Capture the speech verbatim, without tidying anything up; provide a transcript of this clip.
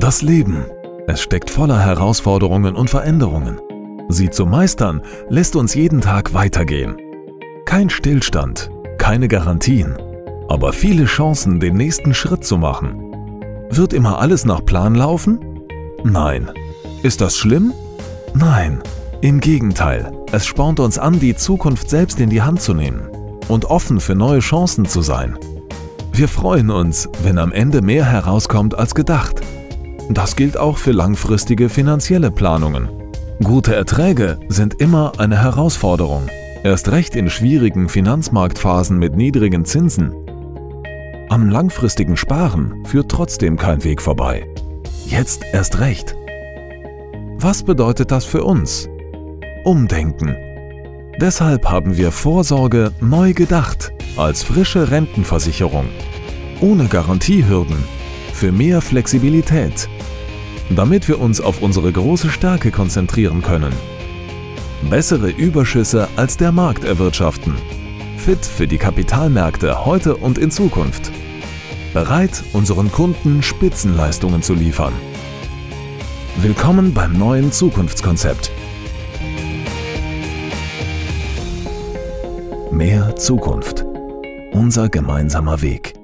Das Leben. Es steckt voller Herausforderungen und Veränderungen. Sie zu meistern, lässt uns jeden Tag weitergehen. Kein Stillstand, keine Garantien, aber viele Chancen, den nächsten Schritt zu machen. Wird immer alles nach Plan laufen? Nein. Ist das schlimm? Nein. Im Gegenteil, es spornt uns an, die Zukunft selbst in die Hand zu nehmen und offen für neue Chancen zu sein. Wir freuen uns, wenn am Ende mehr herauskommt als gedacht. Das gilt auch für langfristige finanzielle Planungen. Gute Erträge sind immer eine Herausforderung, erst recht in schwierigen Finanzmarktphasen mit niedrigen Zinsen. Am langfristigen Sparen führt trotzdem kein Weg vorbei. Jetzt erst recht. Was bedeutet das für uns? Umdenken. Deshalb haben wir Vorsorge neu gedacht als frische Rentenversicherung. Ohne Garantiehürden, für mehr Flexibilität, damit wir uns auf unsere große Stärke konzentrieren können. Bessere Überschüsse als der Markt erwirtschaften. Fit für die Kapitalmärkte heute und in Zukunft. Bereit, unseren Kunden Spitzenleistungen zu liefern. Willkommen beim neuen Zukunftskonzept. Mehr Zukunft. Unser gemeinsamer Weg.